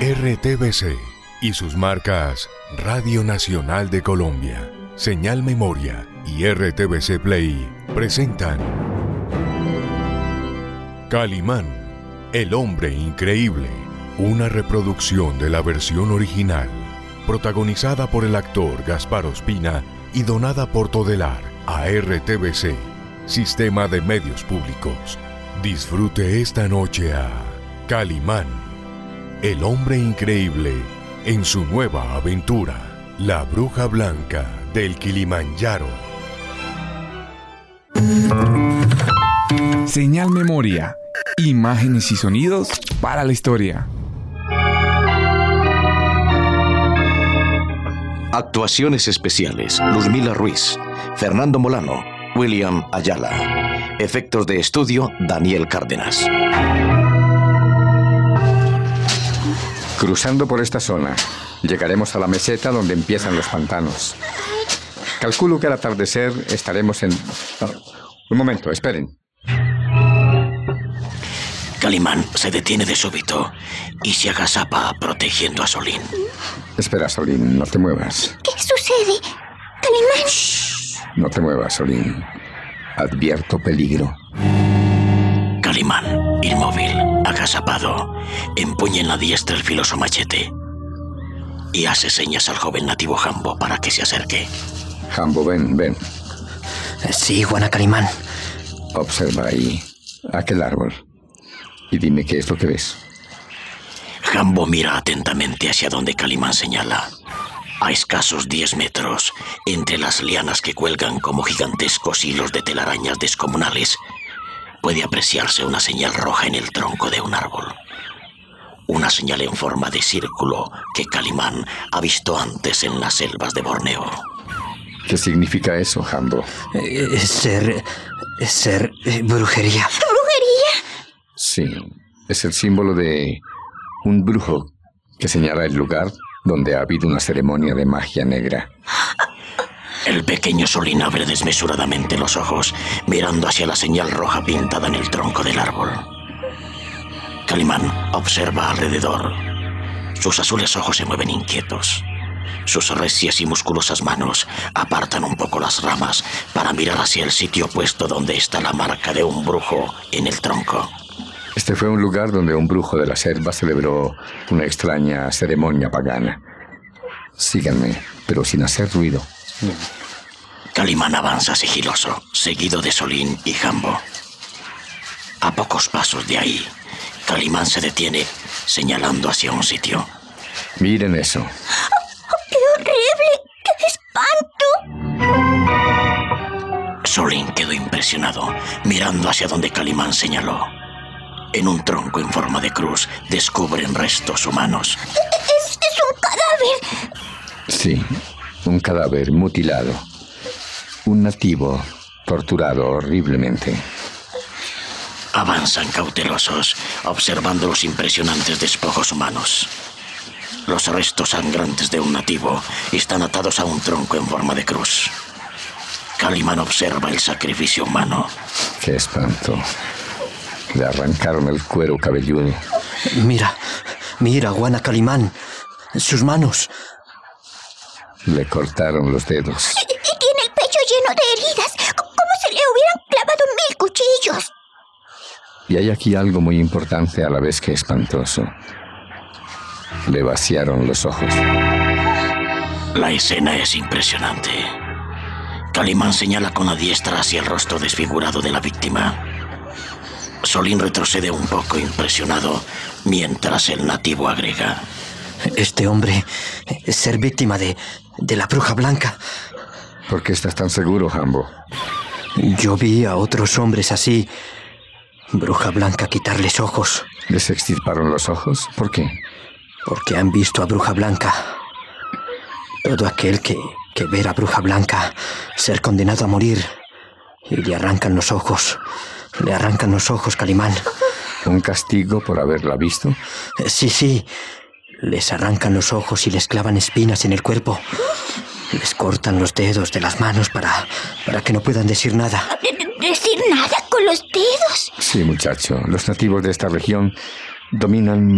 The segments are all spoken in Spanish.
RTBC y sus marcas Radio Nacional de Colombia, Señal Memoria y RTBC Play presentan Calimán, el hombre increíble, una reproducción de la versión original, protagonizada por el actor Gaspar Ospina y donada por Todelar a RTBC, Sistema de Medios Públicos. Disfrute esta noche a Calimán, el hombre increíble, en su nueva aventura, La Bruja Blanca del Kilimanjaro. Señal Memoria, imágenes y sonidos para la historia. Actuaciones especiales: Luzmila Ruiz, Fernando Molano, William Ayala. Efectos de estudio: Daniel Cárdenas. Cruzando por esta zona, llegaremos a la meseta donde empiezan los pantanos. Calculo que al atardecer estaremos en... un momento, esperen. Calimán se detiene de súbito y se agazapa protegiendo a Solín. Espera, Solín, no te muevas. ¿Qué sucede? Calimán. Shh, no te muevas, Solín. Advierto peligro. Calimán, inmóvil, agazapado, empuña en la diestra el filoso machete y hace señas al joven nativo Jambo para que se acerque. Jambo, ven. Sí, Juana Calimán. Observa ahí, aquel árbol, y dime qué es lo que ves. Jambo mira atentamente hacia donde Calimán señala. A escasos 10 metros, entre las lianas que cuelgan como gigantescos hilos de telarañas descomunales, puede apreciarse una señal roja en el tronco de un árbol. Una señal en forma de círculo que Calimán ha visto antes en las selvas de Borneo. ¿Qué significa eso, Jambo? Ser brujería. ¿Brujería? Sí, es el símbolo de un brujo que señala el lugar donde ha habido una ceremonia de magia negra. El pequeño Solín abre desmesuradamente los ojos, mirando hacia la señal roja pintada en el tronco del árbol. Calimán observa alrededor. Sus azules ojos se mueven inquietos. Sus recias y musculosas manos apartan un poco las ramas para mirar hacia el sitio opuesto donde está la marca de un brujo en el tronco. Este fue un lugar donde un brujo de la selva celebró una extraña ceremonia pagana. Síganme, pero sin hacer ruido. Calimán avanza sigiloso, seguido de Solín y Jambo. A pocos pasos de ahí, Calimán se detiene, señalando hacia un sitio. Miren eso. ¡Qué horrible! ¡Qué espanto! Solín quedó impresionado, mirando hacia donde Calimán señaló. En un tronco en forma de cruz descubren restos humanos. ¡Es un cadáver! Sí, un cadáver mutilado. Un nativo torturado horriblemente. Avanzan cautelosos, observando los impresionantes despojos humanos. Los restos sangrantes de un nativo están atados a un tronco en forma de cruz. Calimán observa el sacrificio humano. ¡Qué espanto! Le arrancaron el cuero cabelludo. Mira, Juana Calimán. Sus manos. Le cortaron los dedos. Y tiene el pecho lleno de heridas, como si le hubieran clavado 1000 cuchillos. Y hay aquí algo muy importante a la vez que espantoso. Le vaciaron los ojos. La escena es impresionante. Calimán señala con la diestra hacia el rostro desfigurado de la víctima. Solín retrocede un poco impresionado, mientras el nativo agrega: Este hombre es ser víctima de la bruja blanca. ¿Por qué estás tan seguro, Jambo? Yo vi a otros hombres así, bruja blanca, quitarles ojos. ¿Les extirparon los ojos? ¿Por qué? Porque han visto a bruja blanca. Todo aquel que ver a bruja blanca ser condenado a morir, y le arrancan los ojos. Le arrancan los ojos, Calimán. ¿Un castigo por haberla visto? Sí. Les arrancan los ojos y les clavan espinas en el cuerpo. Les cortan los dedos de las manos para que no puedan decir nada. ¿Decir nada con los dedos? Sí, muchacho. Los nativos de esta región dominan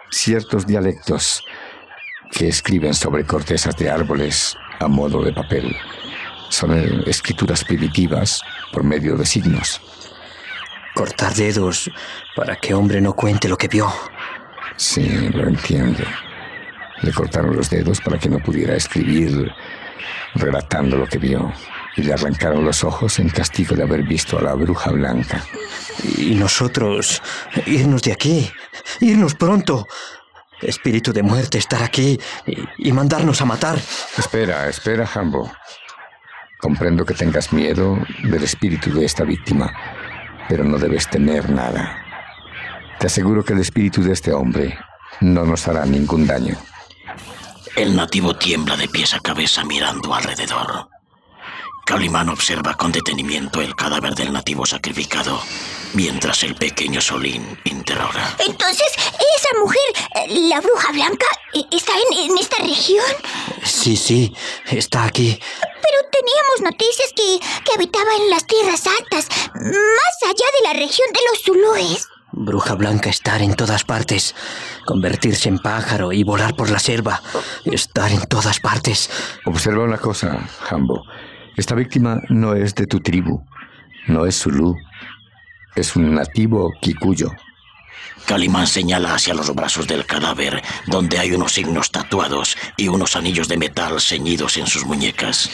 ciertos dialectos que escriben sobre cortezas de árboles a modo de papel. Son escrituras primitivas por medio de signos. Cortar dedos para que hombre no cuente lo que vio. Sí, lo entiendo. Le cortaron los dedos para que no pudiera escribir relatando lo que vio. Y le arrancaron los ojos en castigo de haber visto a la bruja blanca. Y nosotros, irnos de aquí, irnos pronto. Espíritu de muerte, estar aquí y mandarnos a matar. Espera, Jambo. Comprendo que tengas miedo del espíritu de esta víctima, pero no debes temer nada. Te aseguro que el espíritu de este hombre no nos hará ningún daño. El nativo tiembla de pies a cabeza mirando alrededor. Calimán observa con detenimiento el cadáver del nativo sacrificado, mientras el pequeño Solín interroga. Entonces, ¿esa mujer, la bruja blanca, está en esta región? Sí, está aquí. Pero teníamos noticias que habitaba en las tierras altas, más allá de la región de los zulúes. Bruja blanca, estar en todas partes. Convertirse en pájaro y volar por la selva. Estar en todas partes. Observa una cosa, Jambo. Esta víctima no es de tu tribu. No es zulú. Es un nativo kikuyo. Calimán señala hacia los brazos del cadáver, donde hay unos signos tatuados y unos anillos de metal ceñidos en sus muñecas.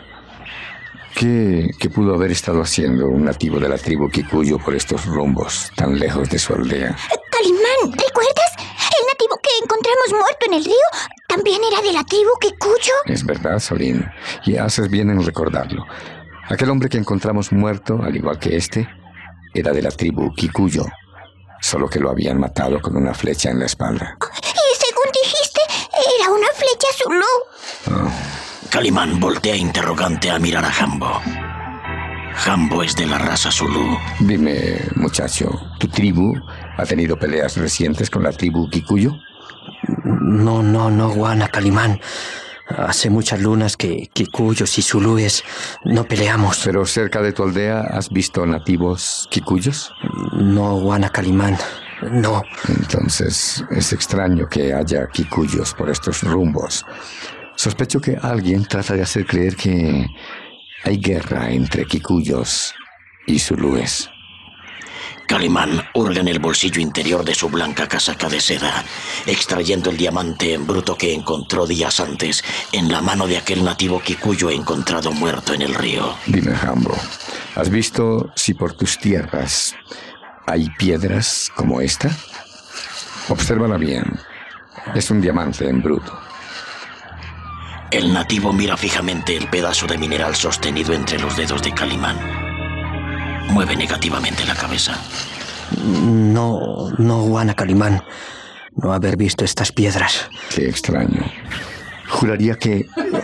¿Qué pudo haber estado haciendo un nativo de la tribu kikuyo por estos rumbos tan lejos de su aldea? Calimán, ¿recuerdas? El nativo que encontramos muerto en el río también era de la tribu kikuyo. Es verdad, Solín, y haces bien en recordarlo. Aquel hombre que encontramos muerto, al igual que este, era de la tribu kikuyo, solo que lo habían matado con una flecha en la espalda. Y según dijiste, era una flecha zulú. Oh. Calimán voltea interrogante a mirar a Jambo. Jambo es de la raza zulú. Dime, muchacho, ¿tu tribu ha tenido peleas recientes con la tribu kikuyo? No, Guana, Calimán. Hace muchas lunas que kikuyos y zulúes no peleamos. ¿Pero cerca de tu aldea has visto nativos kikuyos? No, Guana, Calimán, no. Entonces es extraño que haya kikuyos por estos rumbos. Sospecho que alguien trata de hacer creer que hay guerra entre kikuyos y zulúes. Calimán hurga en el bolsillo interior de su blanca casaca de seda, extrayendo el diamante en bruto que encontró días antes en la mano de aquel nativo kikuyo encontrado muerto en el río. Dime, Jambo, ¿has visto si por tus tierras hay piedras como esta? Obsérvala bien. Es un diamante en bruto. El nativo mira fijamente el pedazo de mineral sostenido entre los dedos de Calimán. Mueve negativamente la cabeza. No, Guana, Calimán. No haber visto estas piedras. Qué extraño. Juraría que...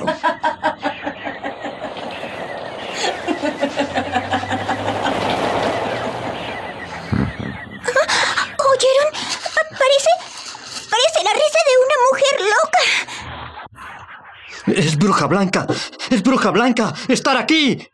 ¿Oyeron? Parece la risa de una mujer loca. ¡Es bruja blanca! ¡Es bruja blanca! ¡Estar aquí!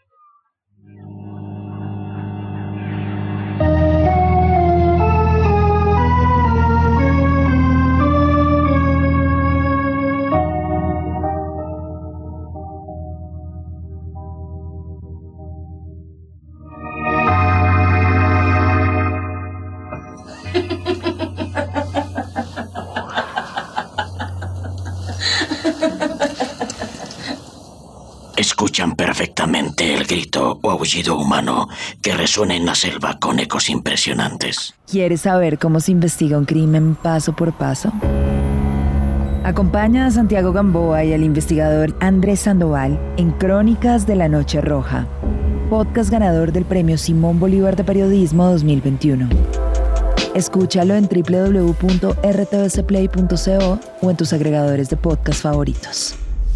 Escuchan perfectamente el grito o aullido humano que resuena en la selva con ecos impresionantes. ¿Quieres saber cómo se investiga un crimen paso por paso? Acompaña a Santiago Gamboa y al investigador Andrés Sandoval en Crónicas de la Noche Roja, podcast ganador del Premio Simón Bolívar de Periodismo 2021. Escúchalo en www.rtvcplay.co o en tus agregadores de podcast favoritos.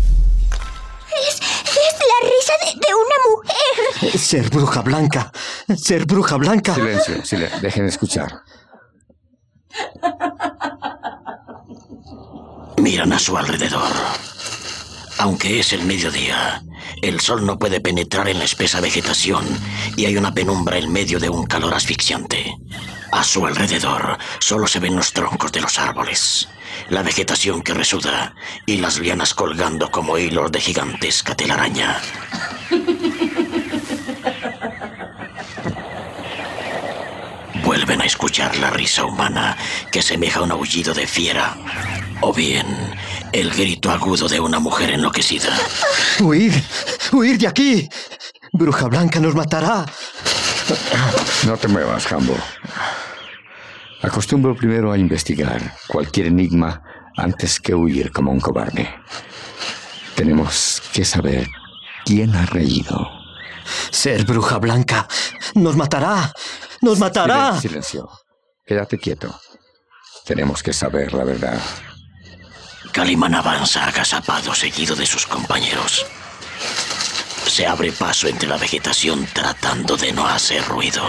Es la risa de una mujer. Ser bruja blanca. Ser bruja blanca. Silencio. Dejen escuchar. Miran a su alrededor. Aunque es el mediodía, el sol no puede penetrar en la espesa vegetación y hay una penumbra en medio de un calor asfixiante. A su alrededor solo se ven los troncos de los árboles, la vegetación que resuda y las lianas colgando como hilos de gigantesca telaraña. Vuelven a escuchar la risa humana que semeja a un aullido de fiera, o bien el grito agudo de una mujer enloquecida. ¡Huir! ¡Huir de aquí! ¡Bruja Blanca nos matará! No te muevas, Hambo. Acostumbro primero a investigar cualquier enigma antes que huir como un cobarde. Tenemos que saber quién ha reído. Ser Bruja Blanca nos matará. ¡Nos matará! Silencio. Quédate quieto. Tenemos que saber la verdad. Calimán avanza agazapado seguido de sus compañeros. Se abre paso entre la vegetación tratando de no hacer ruido.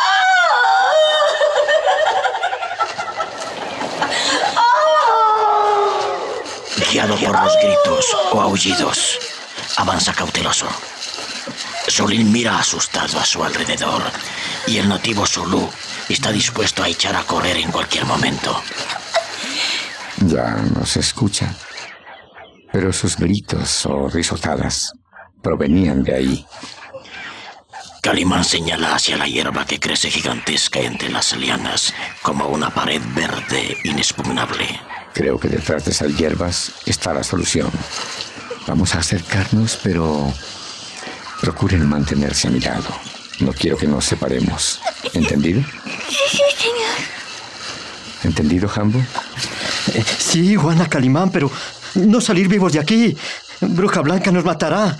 Guiado por los gritos o aullidos, avanza cauteloso. Solín mira asustado a su alrededor y el nativo zulú está dispuesto a echar a correr en cualquier momento. Ya nos escucha, pero sus gritos o risotadas provenían de ahí. Calimán señala hacia la hierba que crece gigantesca entre las lianas como una pared verde inexpugnable. Creo que detrás de esas hierbas está la solución. Vamos a acercarnos, pero procuren mantenerse a mi lado. No quiero que nos separemos. ¿Entendido? Sí, señor. ¿Entendido, Hambo? Sí, Juana Calimán, pero no salir vivos de aquí. Bruja Blanca nos matará.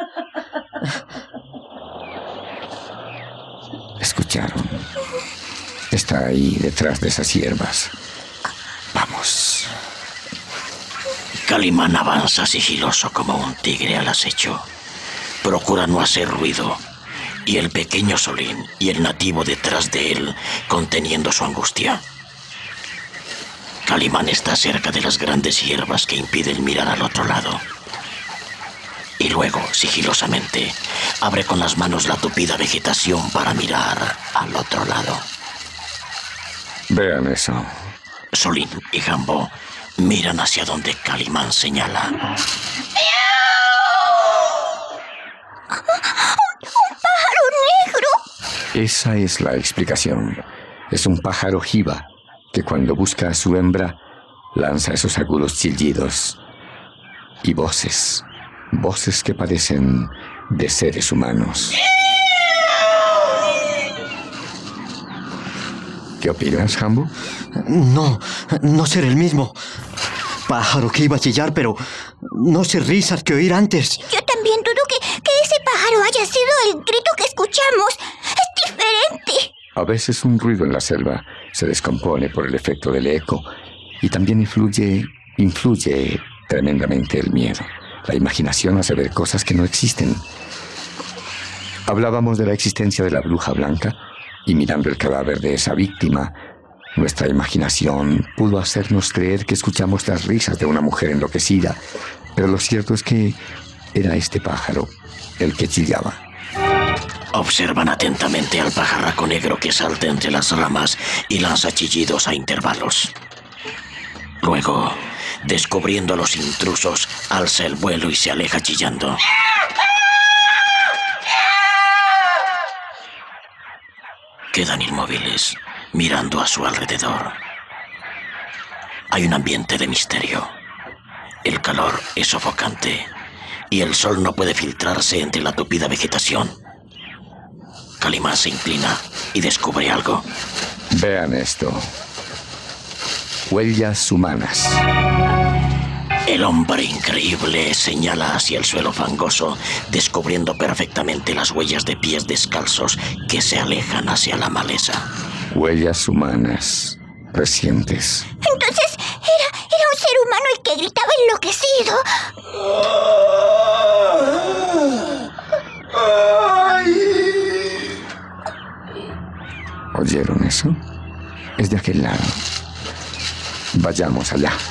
Escucharon. Está ahí, detrás de esas hierbas. Vamos. Calimán avanza sigiloso como un tigre al acecho. Procura no hacer ruido. Y el pequeño Solín y el nativo detrás de él, conteniendo su angustia. Calimán está cerca de las grandes hierbas que impiden mirar al otro lado. Y luego, sigilosamente, abre con las manos la tupida vegetación para mirar al otro lado. Vean eso. Solín y Hambo miran hacia donde Calimán señala. ¡Un pájaro negro! Esa es la explicación. Es un pájaro jiba que cuando busca a su hembra lanza esos agudos chillidos y voces que parecen de seres humanos. ¿Qué opinas, Hambo? No ser el mismo. Pájaro que iba a chillar, pero no ser risas que oír antes. Yo también dudo que ese pájaro haya sido el grito que escuchamos. Es diferente. A veces un ruido en la selva se descompone por el efecto del eco y también influye tremendamente el miedo. La imaginación hace ver cosas que no existen. Hablábamos de la existencia de la bruja blanca y mirando el cadáver de esa víctima, nuestra imaginación pudo hacernos creer que escuchamos las risas de una mujer enloquecida, pero lo cierto es que era este pájaro el que chillaba. Observan atentamente al pajarraco negro que salta entre las ramas y lanza chillidos a intervalos. Luego, descubriendo a los intrusos, alza el vuelo y se aleja chillando. Quedan inmóviles, mirando a su alrededor. Hay un ambiente de misterio. El calor es sofocante y el sol no puede filtrarse entre la tupida vegetación. Calimán se inclina y descubre algo. Vean esto. Huellas humanas. El hombre increíble señala hacia el suelo fangoso, descubriendo perfectamente las huellas de pies descalzos que se alejan hacia la maleza. Huellas humanas recientes. Entonces, era un ser humano el que gritaba enloquecido. ¿Oyeron eso? Es de aquel lado. Vayamos allá.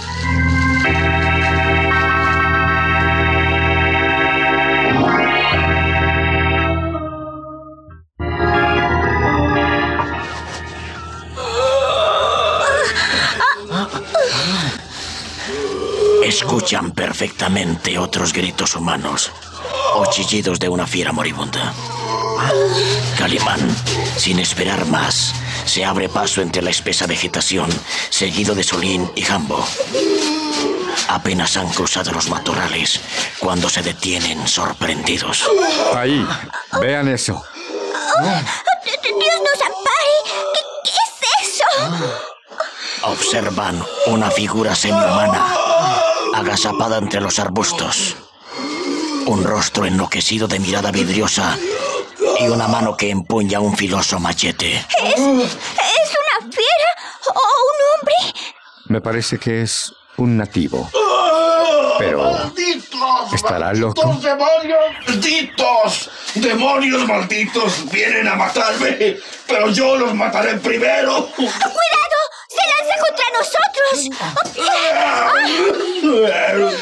escuchan perfectamente otros gritos humanos o chillidos de una fiera moribunda. Calimán, sin esperar más, se abre paso entre la espesa vegetación, seguido de Solín y Jambo. Apenas han cruzado los matorrales cuando se detienen sorprendidos. Ahí, vean eso. ¡Dios nos ampare! ¿Qué es eso? Observan una figura semihumana, agazapada entre los arbustos. Un rostro enloquecido de mirada vidriosa y una mano que empuña un filoso machete. ¿Es una fiera o un hombre? Me parece que es un nativo. Pero... ¿estará loco? ¡Malditos demonios! ¡Malditos! ¡Demonios malditos! ¡Vienen a matarme! ¡Pero yo los mataré primero! ¡Cuidado! ¡Se lanza contra nosotros!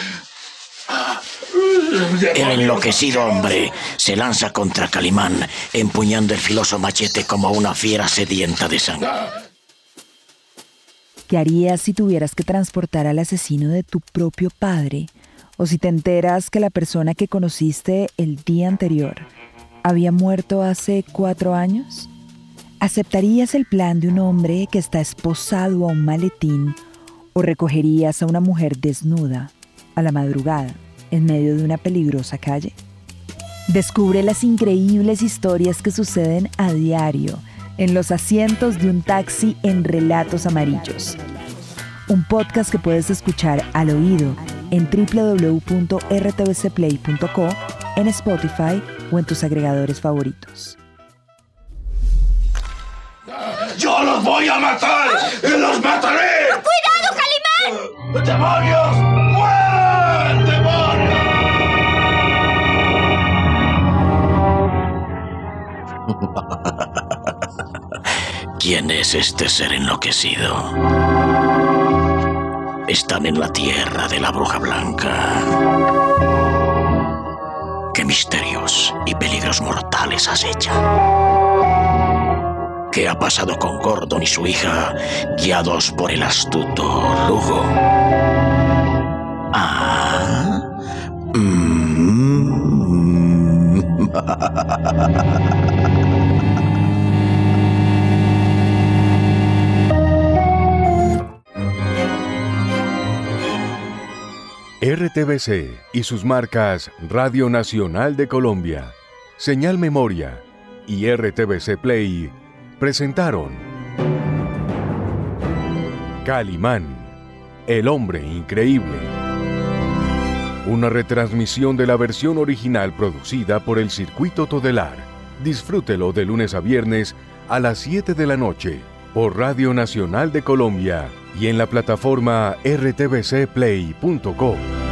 El enloquecido hombre se lanza contra Calimán, empuñando el filoso machete como una fiera sedienta de sangre. ¿Qué harías si tuvieras que transportar al asesino de tu propio padre? ¿O si te enteras que la persona que conociste el día anterior había muerto hace 4 años? ¿Aceptarías el plan de un hombre que está esposado a un maletín o recogerías a una mujer desnuda a la madrugada en medio de una peligrosa calle? Descubre las increíbles historias que suceden a diario en los asientos de un taxi en Relatos Amarillos. Un podcast que puedes escuchar al oído en www.rtvcplay.co, en Spotify o en tus agregadores favoritos. ¡Yo los voy a matar! ¡Los mataré! ¡Cuidado, Calimán! ¡Demonios! ¡Mueran, demonios! ¿Quién es este ser enloquecido? Están en la tierra de la Bruja Blanca. ¿Qué misterios y peligros mortales acechan? ¿Qué ha pasado con Gordon y su hija, guiados por el astuto Lugo? RTVC y sus marcas Radio Nacional de Colombia, Señal Memoria y RTVC Play presentaron Calimán, el hombre increíble. Una retransmisión de la versión original producida por el Circuito Todelar. Disfrútelo de lunes a viernes a las 7 de la noche por Radio Nacional de Colombia y en la plataforma rtvcplay.co.